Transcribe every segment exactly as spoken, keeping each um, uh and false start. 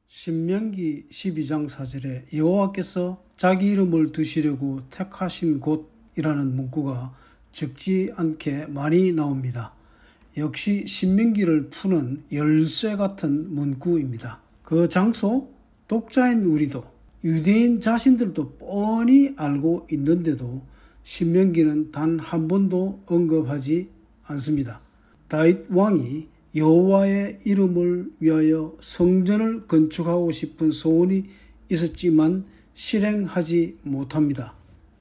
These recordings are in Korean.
신명기 십이 장 사 절에 여호와께서 자기 이름을 두시려고 택하신 곳이라는 문구가 적지 않게 많이 나옵니다. 역시 신명기를 푸는 열쇠 같은 문구입니다. 그 장소, 독자인 우리도 유대인 자신들도 뻔히 알고 있는데도 신명기는 단 한 번도 언급하지 않습니다. 다윗 왕이 여호와의 이름을 위하여 성전을 건축하고 싶은 소원이 있었지만 실행하지 못합니다.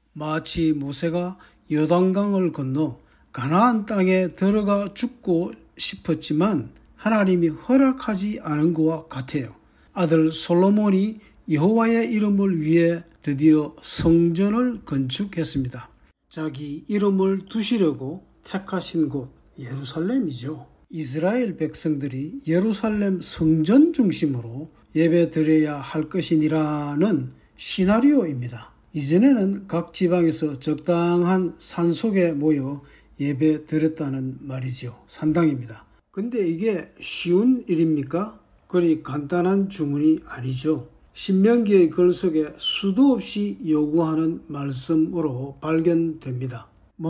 마치 모세가 요단강을 건너 가나안 땅에 들어가 죽고 싶었지만 하나님이 허락하지 않은 것과 같아요. 아들 솔로몬이 여호와의 이름을 위해 드디어 성전을 건축했습니다. 자기 이름을 두시려고 택하신 곳 예루살렘이죠. 이스라엘 백성들이 예루살렘 성전 중심으로 예배 드려야 할 것이니라는 시나리오입니다. 이전에는 각 지방에서 적당한 산속에 모여 예배 드렸다는 말이죠. 산당입니다. 근데 이게 쉬운 일입니까? 그리 간단한 주문이 아니죠. 신명기의 글 속에 수도 없이 요구하는 말씀으로 발견됩니다.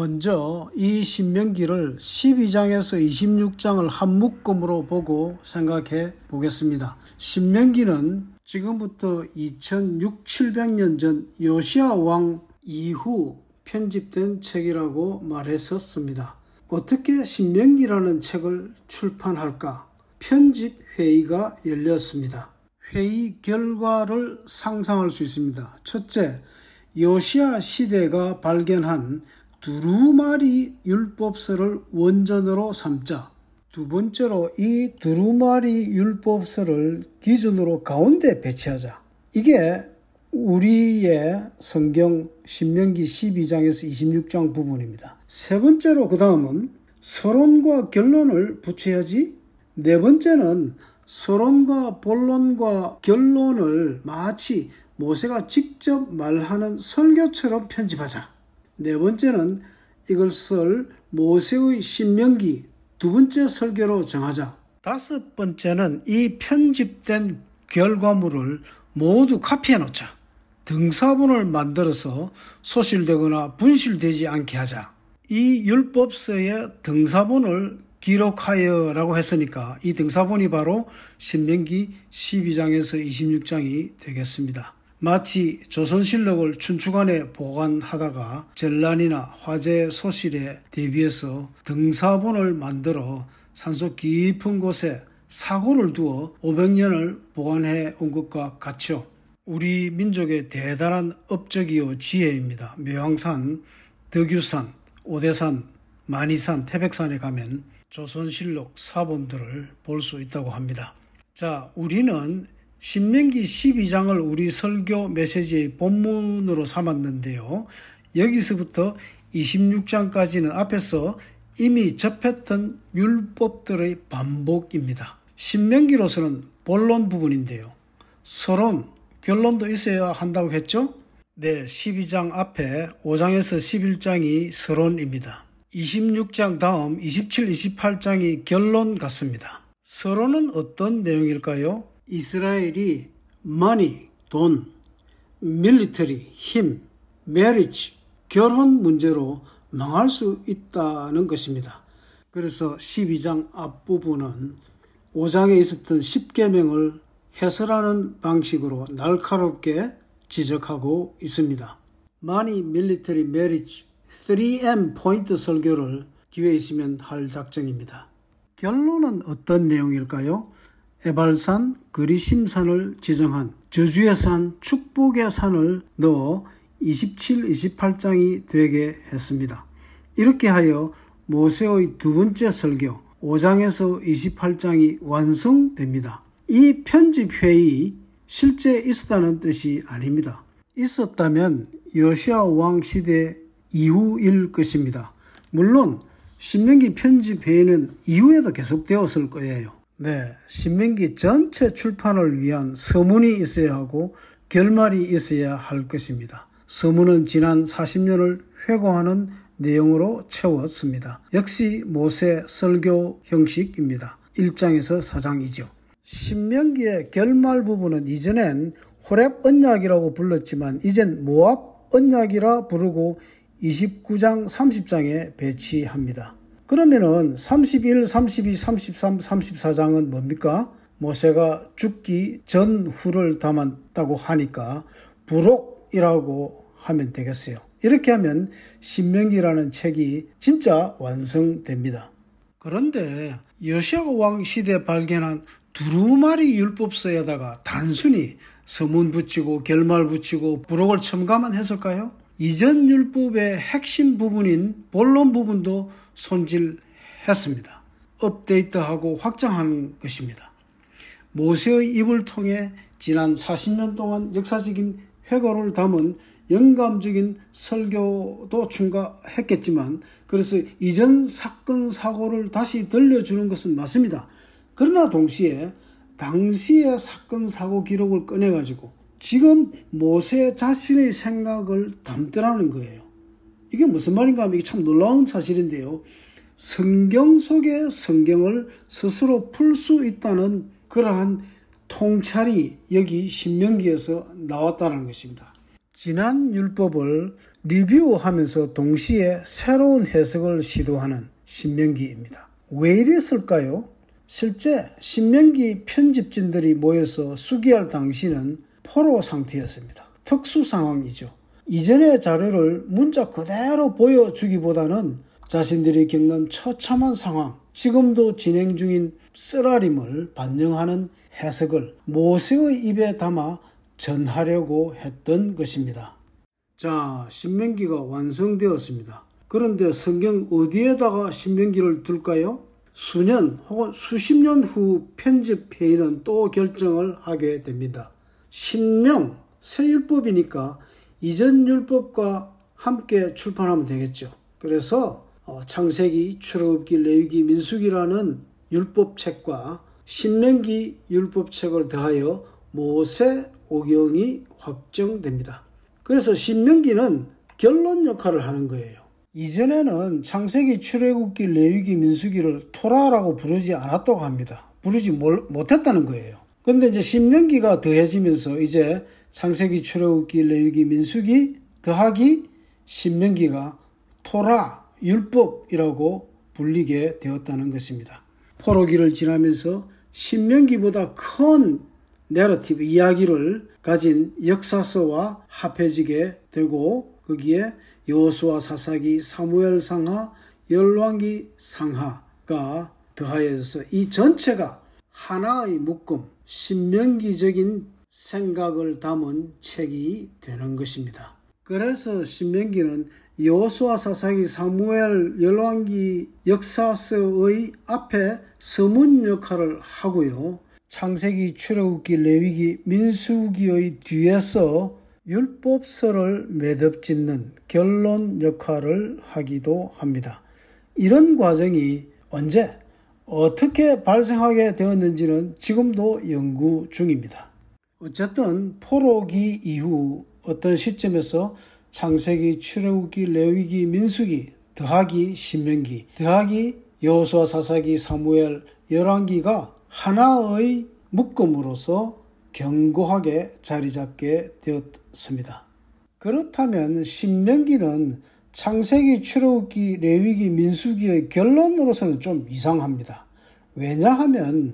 먼저 이 신명기를 십이 장에서 이십육 장을 한 묶음으로 보고 생각해 보겠습니다. 신명기는 지금부터 이천육백, 칠백 년 전 요시야 왕 이후 편집된 책이라고 말했었습니다. 어떻게 신명기라는 책을 출판할까? 편집회의가 열렸습니다. 회의 결과를 상상할 수 있습니다. 첫째, 요시야 시대가 발견한 두루마리 율법서를 원전으로 삼자. 두 번째로 이 두루마리 율법서를 기준으로 가운데 배치하자. 이게 우리의 성경 신명기 십이 장에서 이십육 장 부분입니다. 세 번째로 그 다음은 서론과 결론을 붙여야지. 네 번째는 서론과 본론과 결론을 마치 모세가 직접 말하는 설교처럼 편집하자. 네 번째는 이것을 모세의 신명기 두 번째 설교로 정하자. 다섯 번째는 이 편집된 결과물을 모두 카피해 놓자. 등사본을 만들어서 소실되거나 분실되지 않게 하자. 이 율법서의 등사본을 기록하여 라고 했으니까 이 등사본이 바로 신명기 십이 장에서 이십육 장이 되겠습니다. 마치 조선실록을 춘추관에 보관하다가 전란이나 화재 소실에 대비해서 등사본을 만들어 산속 깊은 곳에 사고를 두어 오백 년을 보관해 온 것과 같죠. 우리 민족의 대단한 업적이요 지혜입니다. 묘항산, 덕유산, 오대산, 만이산, 태백산에 가면 조선실록 사본들을 볼 수 있다고 합니다. 자, 우리는 신명기 십이 장을 우리 설교 메시지의 본문으로 삼았는데요. 여기서부터 이십육 장까지는 앞에서 이미 접했던 율법들의 반복입니다. 신명기로서는 본론 부분인데요. 서론, 결론도 있어야 한다고 했죠? 네, 십이 장 앞에 오 장에서 십일 장이 서론입니다. 이십육 장 다음 이십칠, 이십팔 장이 결론 같습니다. 서론은 어떤 내용일까요? 이스라엘이 money, 돈, military, 힘, marriage, 결혼 문제로 망할 수 있다는 것입니다. 그래서 십이 장 앞부분은 오 장에 있었던 십 계명을 해설하는 방식으로 날카롭게 지적하고 있습니다. money, military, marriage, 쓰리 엠 포인트 설교를 기회 있으면 할 작정입니다. 결론은 어떤 내용일까요? 에발산, 그리심산을 지정한 저주의 산, 축복의 산을 넣어 이십칠, 이십팔 장이 되게 했습니다. 이렇게 하여 모세의 두 번째 설교 오 장에서 이십팔 장이 완성됩니다. 이 편집회의 실제 있었다는 뜻이 아닙니다. 있었다면 요시야 왕 시대 이후일 것입니다. 물론 신명기 편집회의는 이후에도 계속되었을 거예요. 네, 신명기 전체 출판을 위한 서문이 있어야 하고 결말이 있어야 할 것입니다. 서문은 지난 사십 년을 회고하는 내용으로 채웠습니다. 역시 모세 설교 형식입니다. 일 장에서 사 장이죠. 신명기의 결말 부분은 이전엔 호렙 언약이라고 불렀지만 이젠 모압 언약이라 부르고 이십구 장 삼십 장에 배치합니다. 그러면은 삼십일, 삼십이, 삼십삼, 삼십사 장은 뭡니까? 모세가 죽기 전후를 담았다고 하니까 부록이라고 하면 되겠어요. 이렇게 하면 신명기라는 책이 진짜 완성됩니다. 그런데 요시야 왕 시대에 발견한 두루마리 율법서에다가 단순히 서문 붙이고 결말 붙이고 부록을 첨가만 했을까요? 이전 율법의 핵심 부분인 본론 부분도 손질했습니다. 업데이트하고 확장한 것입니다. 모세의 입을 통해 지난 사십 년 동안 역사적인 회고를 담은 영감적인 설교도 충가했겠지만 그래서 이전 사건 사고를 다시 들려주는 것은 맞습니다. 그러나 동시에 당시의 사건 사고 기록을 꺼내가지고 지금 모세 자신의 생각을 담더라는 거예요. 이게 무슨 말인가 하면 이게 참 놀라운 사실인데요. 성경 속의 성경을 스스로 풀 수 있다는 그러한 통찰이 여기 신명기에서 나왔다는 것입니다. 지난 율법을 리뷰하면서 동시에 새로운 해석을 시도하는 신명기입니다. 왜 이랬을까요? 실제 신명기 편집진들이 모여서 수기할 당시는 포로 상태였습니다. 특수 상황이죠. 이전의 자료를 문자 그대로 보여주기보다는 자신들이 겪는 처참한 상황, 지금도 진행 중인 쓰라림을 반영하는 해석을 모세의 입에 담아 전하려고 했던 것입니다. 자, 신명기가 완성되었습니다. 그런데 성경 어디에다가 신명기를 둘까요? 수년 혹은 수십 년 후 편집회의는 또 결정을 하게 됩니다. 신명, 새 율법이니까 이전 율법과 함께 출판하면 되겠죠. 그래서 창세기, 출애굽기, 레위기, 민수기라는 율법책과 신명기 율법책을 더하여 모세 오경이 확정됩니다. 그래서 신명기는 결론 역할을 하는 거예요. 이전에는 창세기, 출애굽기, 레위기, 민수기를 토라라고 부르지 않았다고 합니다. 부르지 못했다는 거예요. 그런데 이제 신명기가 더해지면서 이제 창세기, 출애굽기, 레위기, 민수기 더하기 신명기가 토라, 율법이라고 불리게 되었다는 것입니다. 포로기를 지나면서 신명기보다 큰 내러티브, 이야기를 가진 역사서와 합해지게 되고 거기에 여호수아 사사기, 사무엘 상하, 열왕기 상하가 더하여져서 이 전체가 하나의 묶음, 신명기적인 생각을 담은 책이 되는 것입니다. 그래서 신명기는 여호수아 사사기, 사무엘, 열왕기 역사서의 앞에 서문 역할을 하고요. 창세기, 출애굽기, 레위기, 민수기의 뒤에서 율법서를 매듭짓는 결론 역할을 하기도 합니다. 이런 과정이 언제, 어떻게 발생하게 되었는지는 지금도 연구 중입니다. 어쨌든 포로기 이후 어떤 시점에서 창세기, 출애굽기, 레위기, 민수기 더하기 신명기 더하기 여호수아 사사기, 사무엘, 열왕기가 하나의 묶음으로서 견고하게 자리 잡게 되었습니다. 그렇다면 신명기는 창세기, 출애굽기, 레위기, 민수기의 결론으로서는 좀 이상합니다. 왜냐하면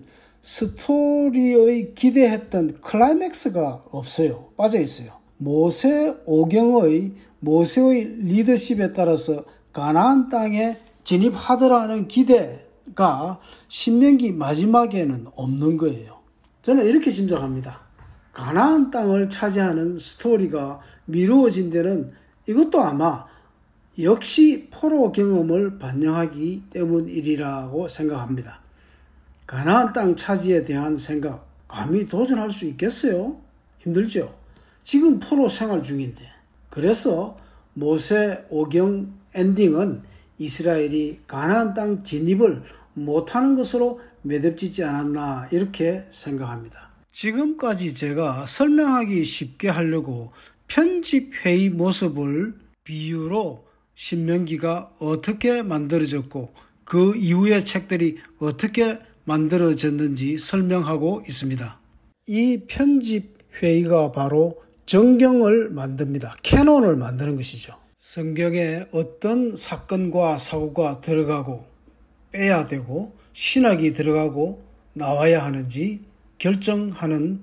스토리의 기대했던 클라이맥스가 없어요. 빠져 있어요. 모세 오경의 모세의 리더십에 따라서 가나안 땅에 진입하더라는 기대가 신명기 마지막에는 없는 거예요. 저는 이렇게 짐작합니다. 가나안 땅을 차지하는 스토리가 미루어진 데는 이것도 아마 역시 포로 경험을 반영하기 때문이라고 생각합니다. 가나안 땅 차지에 대한 생각, 감히 도전할 수 있겠어요? 힘들죠? 지금 포로 생활 중인데. 그래서 모세 오경 엔딩은 이스라엘이 가나안 땅 진입을 못하는 것으로 매듭짓지 않았나 이렇게 생각합니다. 지금까지 제가 설명하기 쉽게 하려고 편집회의 모습을 비유로 신명기가 어떻게 만들어졌고 그 이후의 책들이 어떻게 만들어졌는지 설명하고 있습니다. 이 편집 회의가 바로 정경을 만듭니다. 캐논을 만드는 것이죠. 성경에 어떤 사건과 사고가 들어가고 빼야 되고 신학이 들어가고 나와야 하는지 결정하는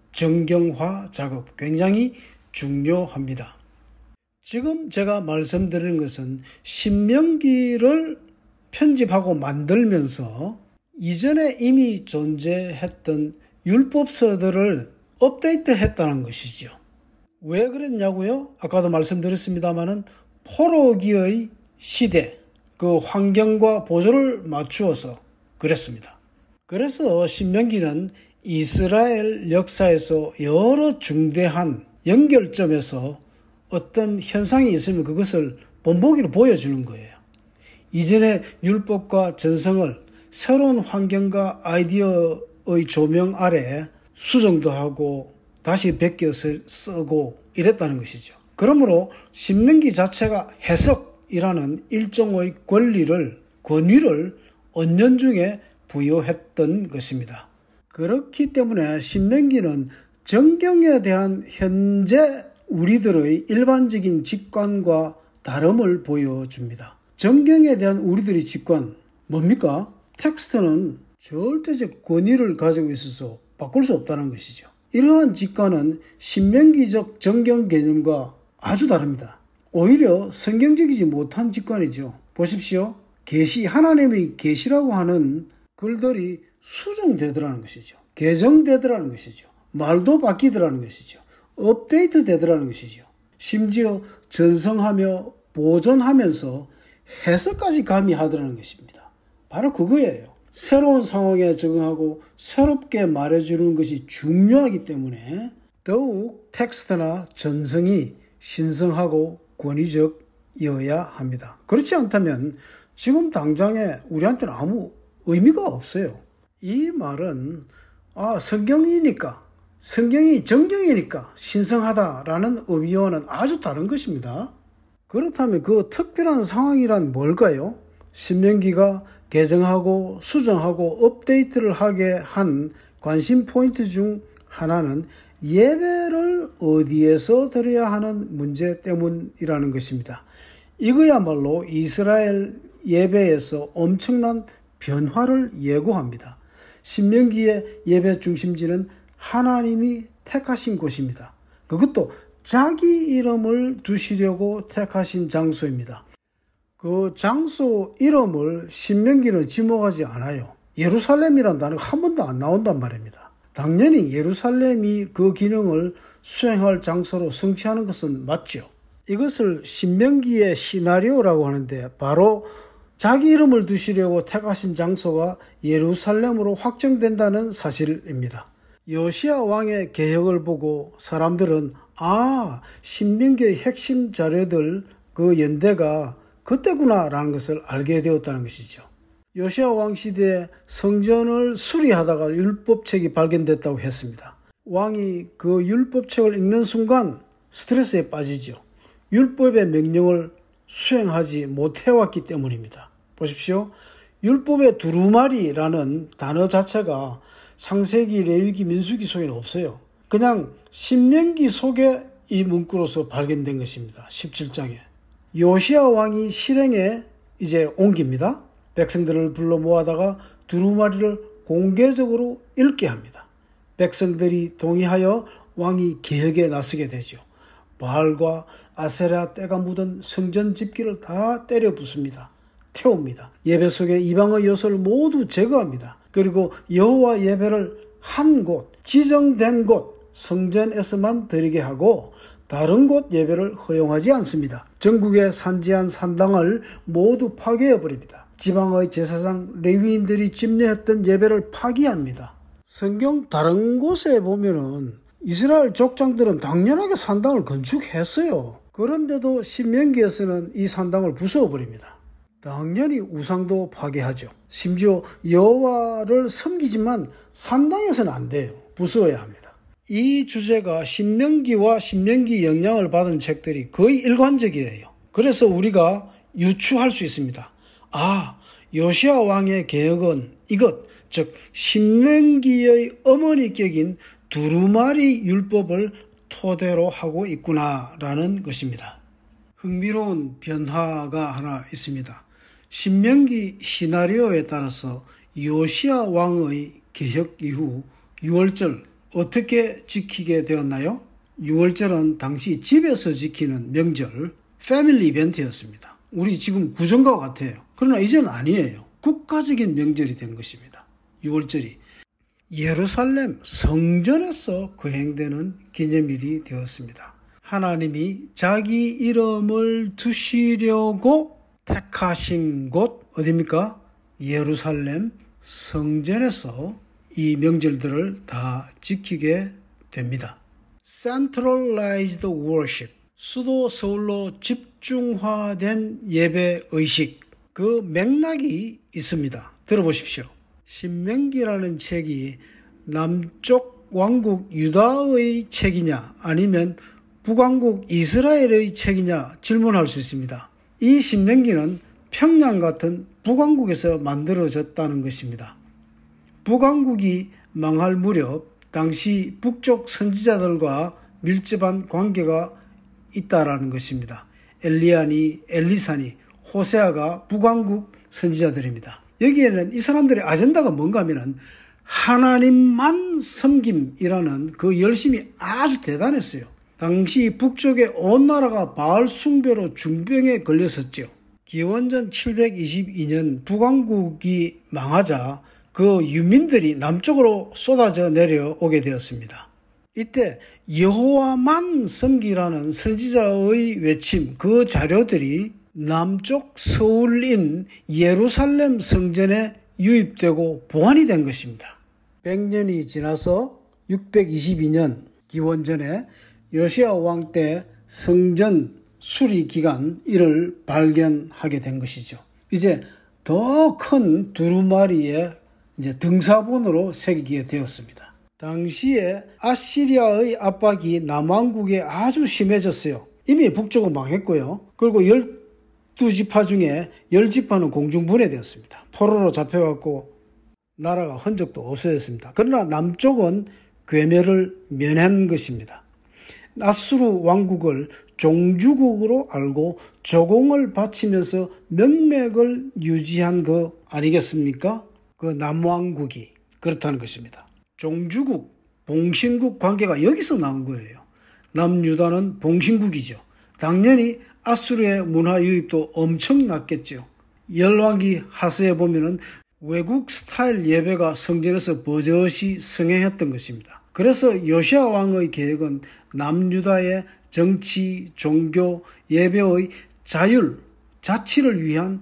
정경화 작업, 굉장히 중요합니다. 지금 제가 말씀드리는 것은 신명기를 편집하고 만들면서 이전에 이미 존재했던 율법서들을 업데이트했다는 것이죠. 왜 그랬냐고요? 아까도 말씀드렸습니다마는 포로기의 시대, 그 환경과 보조를 맞추어서 그랬습니다. 그래서 신명기는 이스라엘 역사에서 여러 중대한 연결점에서 어떤 현상이 있으면 그것을 본보기로 보여주는 거예요. 이전의 율법과 전성을 새로운 환경과 아이디어의 조명 아래 수정도 하고 다시 베껴 쓰고 이랬다는 것이죠. 그러므로 신명기 자체가 해석이라는 일종의 권리를, 권위를 은연중에 부여했던 것입니다. 그렇기 때문에 신명기는 정경에 대한 현재 우리들의 일반적인 직관과 다름을 보여줍니다. 정경에 대한 우리들의 직관, 뭡니까? 텍스트는 절대적 권위를 가지고 있어서 바꿀 수 없다는 것이죠. 이러한 직관은 신명기적 정경 개념과 아주 다릅니다. 오히려 성경적이지 못한 직관이죠. 보십시오. 계시, 하나님의 계시라고 하는 글들이 수정되더라는 것이죠. 개정되더라는 것이죠. 말도 바뀌더라는 것이죠. 업데이트 되더라는 것이죠. 심지어 전성하며 보존하면서 해석까지 가미하더라는 것입니다. 바로 그거예요. 새로운 상황에 적응하고 새롭게 말해주는 것이 중요하기 때문에 더욱 텍스트나 전성이 신성하고 권위적이어야 합니다. 그렇지 않다면 지금 당장에 우리한테는 아무 의미가 없어요. 이 말은 아, 성경이니까, 성경이 정경이니까 신성하다라는 의미와는 아주 다른 것입니다. 그렇다면 그 특별한 상황이란 뭘까요? 신명기가 개정하고 수정하고 업데이트를 하게 한 관심 포인트 중 하나는 예배를 어디에서 드려야 하는 문제 때문이라는 것입니다. 이거야말로 이스라엘 예배에서 엄청난 변화를 예고합니다. 신명기의 예배 중심지는 하나님이 택하신 곳입니다. 그것도 자기 이름을 두시려고 택하신 장소입니다. 그 장소 이름을 신명기는 지목하지 않아요. 예루살렘이라는 단어가 한 번도 안 나온단 말입니다. 당연히 예루살렘이 그 기능을 수행할 장소로 성취하는 것은 맞죠. 이것을 신명기의 시나리오라고 하는데 바로 자기 이름을 두시려고 택하신 장소가 예루살렘으로 확정된다는 사실입니다. 요시야 왕의 개혁을 보고 사람들은 아, 신명기의 핵심 자료들 그 연대가 그때구나 라는 것을 알게 되었다는 것이죠. 요시야 왕 시대에 성전을 수리하다가 율법책이 발견됐다고 했습니다. 왕이 그 율법책을 읽는 순간 스트레스에 빠지죠. 율법의 명령을 수행하지 못해왔기 때문입니다. 보십시오. 율법의 두루마리라는 단어 자체가 창세기, 레위기, 민수기 속에는 없어요. 그냥 신명기 속에 이 문구로서 발견된 것입니다. 십칠 장에. 요시야 왕이 실행에 이제 옮깁니다. 백성들을 불러 모아다가 두루마리를 공개적으로 읽게 합니다. 백성들이 동의하여 왕이 개혁에 나서게 되죠. 바알과 아세라 때가 묻은 성전 집기를 다 때려 부숩니다. 태웁니다. 예배 속에 이방의 요소를 모두 제거합니다. 그리고 여호와 예배를 한 곳, 지정된 곳, 성전에서만 드리게 하고 다른 곳 예배를 허용하지 않습니다. 전국의 산지한 산당을 모두 파괴해버립니다. 지방의 제사장 레위인들이 집례했던 예배를 파기합니다. 성경 다른 곳에 보면은 이스라엘 족장들은 당연하게 산당을 건축했어요. 그런데도 신명기에서는 이 산당을 부숴버립니다. 당연히 우상도 파괴하죠. 심지어 여호와를 섬기지만 산당에서는 안 돼요. 부숴야 합니다. 이 주제가 신명기와 신명기 영향을 받은 책들이 거의 일관적이에요. 그래서 우리가 유추할 수 있습니다. 아, 요시야 왕의 개혁은 이것, 즉 신명기의 어머니격인 두루마리 율법을 토대로 하고 있구나라는 것입니다. 흥미로운 변화가 하나 있습니다. 신명기 시나리오에 따라서 요시야 왕의 개혁 이후 유월절 어떻게 지키게 되었나요? 유월절은 당시 집에서 지키는 명절, 패밀리 이벤트였습니다. 우리 지금 구정과 같아요. 그러나 이제는 아니에요. 국가적인 명절이 된 것입니다. 유월절이 예루살렘 성전에서 거행되는 기념일이 되었습니다. 하나님이 자기 이름을 두시려고 택하신 곳 어디입니까? 예루살렘 성전에서 이 명절들을 다 지키게 됩니다. Centralized worship, 수도 서울로 집중화된 예배 의식, 그 맥락이 있습니다. 들어보십시오. 신명기라는 책이 남쪽 왕국 유다의 책이냐 아니면 북왕국 이스라엘의 책이냐 질문할 수 있습니다. 이 신명기는 평양 같은 북왕국에서 만들어졌다는 것입니다. 북왕국이 망할 무렵 당시 북쪽 선지자들과 밀접한 관계가 있다라는 것입니다. 엘리야니, 엘리사니, 호세아가 북왕국 선지자들입니다. 여기에는 이 사람들의 아젠다가 뭔가 하면은 하나님만 섬김이라는 그 열심이 아주 대단했어요. 당시 북쪽의 온 나라가 바알 숭배로 중병에 걸렸었죠. 기원전 칠백이십이 년 북왕국이 망하자 그 유민들이 남쪽으로 쏟아져 내려오게 되었습니다. 이때 여호와만 섬기라는 선지자의 외침, 그 자료들이 남쪽 서울인 예루살렘 성전에 유입되고 보완이 된 것입니다. 백 년이 지나서 육백이십이 년 기원전에 요시야 왕 때 성전 수리 기간 이를 발견하게 된 것이죠. 이제 더 큰 두루마리에 이제 등사본으로 새기게 되었습니다. 당시에 아시리아의 압박이 남왕국에 아주 심해졌어요. 이미 북쪽은 망했고요. 그리고 열두 지파 중에 열 지파는 공중분해되었습니다. 포로로 잡혀갖고 나라가 흔적도 없어졌습니다. 그러나 남쪽은 괴멸을 면한 것입니다. 아수르 왕국을 종주국으로 알고 조공을 바치면서 명맥을 유지한 거 아니겠습니까? 그 남왕국이 그렇다는 것입니다. 종주국, 봉신국 관계가 여기서 나온 거예요. 남유다는 봉신국이죠. 당연히 아수르의 문화 유입도 엄청났겠죠. 열왕기 하서에 보면은 외국 스타일 예배가 성전에서 버젓이 성행했던 것입니다. 그래서 요시야 왕의 계획은 남유다의 정치, 종교, 예배의 자율, 자치를 위한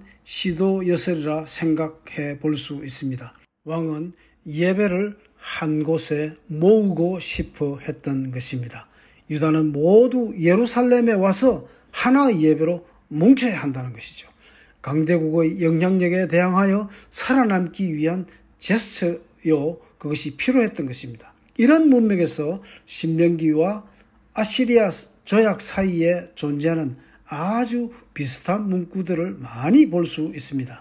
시도였으리라 생각해 볼 수 있습니다. 왕은 예배를 한 곳에 모으고 싶어 했던 것입니다. 유다는 모두 예루살렘에 와서 하나의 예배로 뭉쳐야 한다는 것이죠. 강대국의 영향력에 대항하여 살아남기 위한 제스처요, 그것이 필요했던 것입니다. 이런 문맥에서 신명기와 아시리아 조약 사이에 존재하는 아주 비슷한 문구들을 많이 볼 수 있습니다.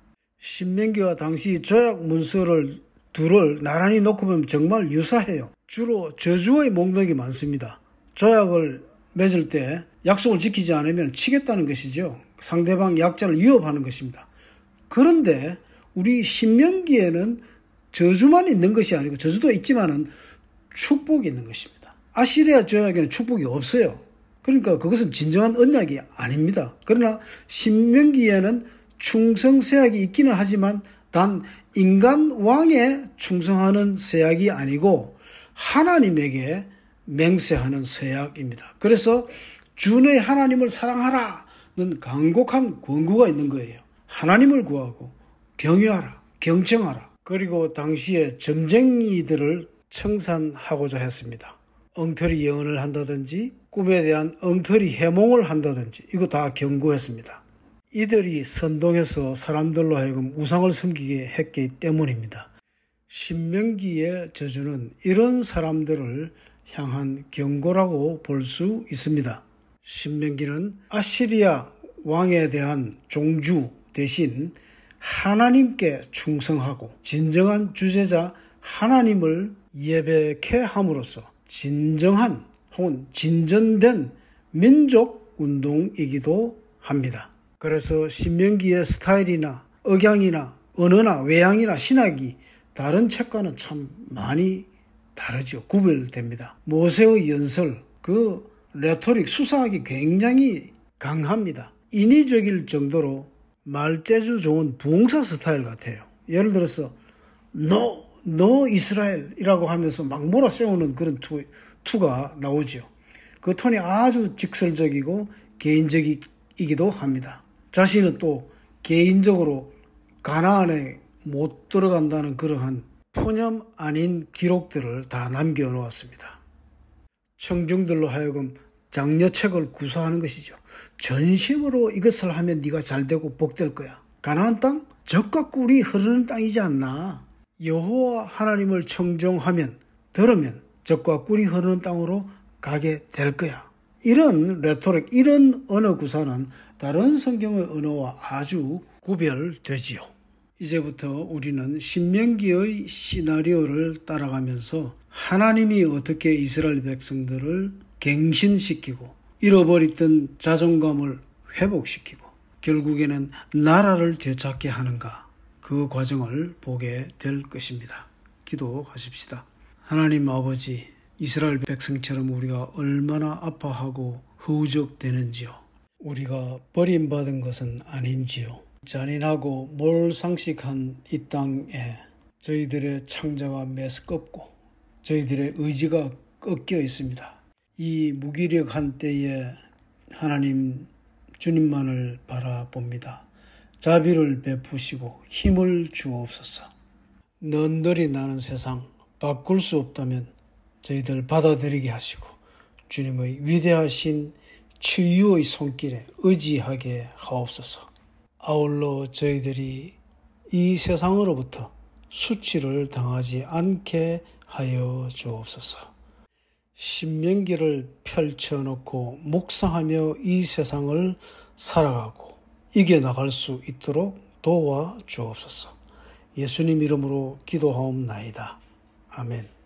신명기와 당시 조약 문서를 둘을 나란히 놓고 보면 정말 유사해요. 주로 저주의 목록이 많습니다. 조약을 맺을 때 약속을 지키지 않으면 치겠다는 것이죠. 상대방 약자를 위협하는 것입니다. 그런데 우리 신명기에는 저주만 있는 것이 아니고 저주도 있지만은 축복이 있는 것입니다. 아시리아 조약에는 축복이 없어요. 그러니까 그것은 진정한 언약이 아닙니다. 그러나 신명기에는 충성세약이 있기는 하지만 단 인간 왕에 충성하는 세약이 아니고 하나님에게 맹세하는 세약입니다. 그래서 주의 하나님을 사랑하라는 간곡한 권고가 있는 거예요. 하나님을 구하고 경외하라, 경청하라. 그리고 당시에 점쟁이들을 청산하고자 했습니다. 엉터리 예언을 한다든지 꿈에 대한 엉터리 해몽을 한다든지 이거 다 경고했습니다. 이들이 선동해서 사람들로 하여금 우상을 섬기게 했기 때문입니다. 신명기의 저주는 이런 사람들을 향한 경고라고 볼 수 있습니다. 신명기는 아시리아 왕에 대한 종주 대신 하나님께 충성하고 진정한 주제자 하나님을 예배케 함으로써 진정한 혹은 진전된 민족 운동이기도 합니다. 그래서 신명기의 스타일이나 억양이나 언어나 외양이나 신학이 다른 책과는 참 많이 다르죠. 구별됩니다. 모세의 연설, 그 레토릭, 수사학이 굉장히 강합니다. 인위적일 정도로 말재주 좋은 부흥사 스타일 같아요. 예를 들어서 너, 너 이스라엘이라고 하면서 막 몰아세우는 그런 투, 투가 나오죠. 그 톤이 아주 직설적이고 개인적이기도 합니다. 자신은 또 개인적으로 가나안에 못 들어간다는 그러한 푸념 아닌 기록들을 다 남겨놓았습니다. 청중들로 하여금 장려책을 구사하는 것이죠. 전심으로 이것을 하면 네가 잘되고 복될 거야. 가나안 땅? 젖과 꿀이 흐르는 땅이지 않나. 여호와 하나님을 청종하면, 들으면 젖과 꿀이 흐르는 땅으로 가게 될 거야. 이런 레토릭, 이런 언어 구사는 다른 성경의 언어와 아주 구별되지요. 이제부터 우리는 신명기의 시나리오를 따라가면서 하나님이 어떻게 이스라엘 백성들을 갱신시키고 잃어버렸던 자존감을 회복시키고 결국에는 나라를 되찾게 하는가, 그 과정을 보게 될 것입니다. 기도하십시다. 하나님 아버지, 이스라엘 백성처럼 우리가 얼마나 아파하고 허우적대는지요. 우리가 버림받은 것은 아닌지요. 잔인하고 몰상식한 이 땅에 저희들의 창자가 메스껍고 저희들의 의지가 꺾여 있습니다. 이 무기력한 때에 하나님 주님만을 바라봅니다. 자비를 베푸시고 힘을 주옵소서. 넌들이 나는 세상 바꿀 수 없다면 저희들 받아들이게 하시고 주님의 위대하신 치유의 손길에 의지하게 하옵소서. 아울러 저희들이 이 세상으로부터 수치를 당하지 않게 하여 주옵소서. 신명기를 펼쳐놓고 묵상하며 이 세상을 살아가고 이겨나갈 수 있도록 도와 주옵소서. 예수님 이름으로 기도하옵나이다. 아멘.